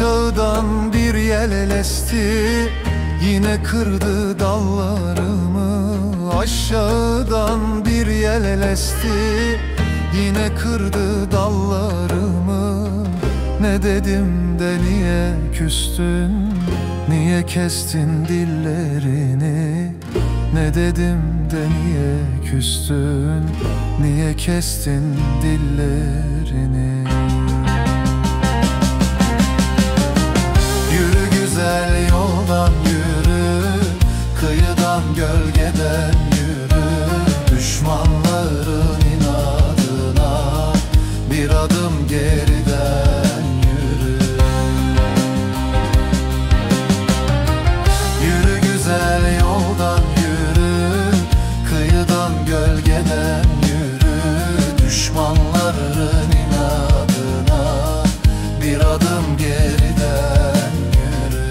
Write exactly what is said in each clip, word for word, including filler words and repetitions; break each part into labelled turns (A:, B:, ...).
A: Aşağıdan bir yel esti, yine kırdı dallarımı. Aşağıdan bir yel esti, yine kırdı dallarımı. Ne dedim de niye küstün, niye kestin dillerini? Ne dedim de niye küstün, niye kestin dillerini? Yürü güzel yoldan yürü, kıyıdan gölgeden yürü. Düşmanların inadına bir adım geriden yürü. Yürü güzel yoldan yürü, kıyıdan gölgeden yürü. Düşmanların inadına bir adım geriden yürü.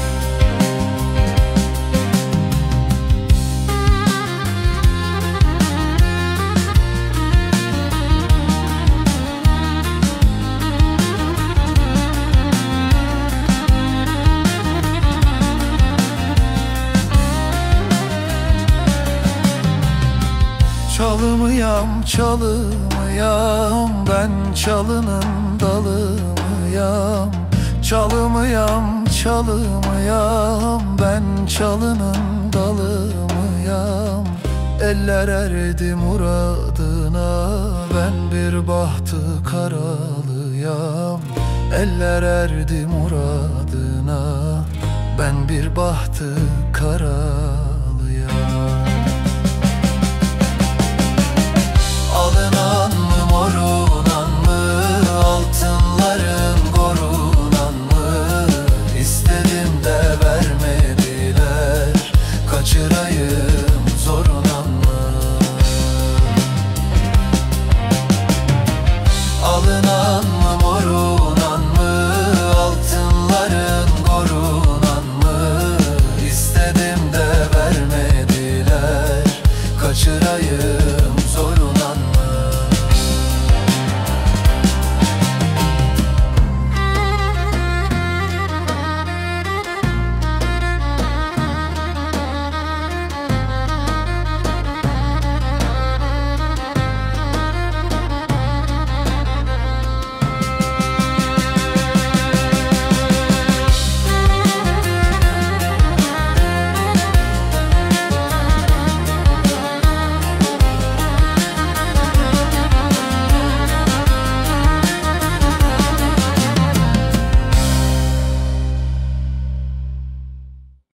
A: Çalımıyam, çalımıyam, ben çalının dalımıyam. Çalımıyam, çalımıyam, ben çalının dalımıyam. Eller erdi muradına, ben bir bahtı karalıyam. Eller erdi muradına, ben bir bahtı kara.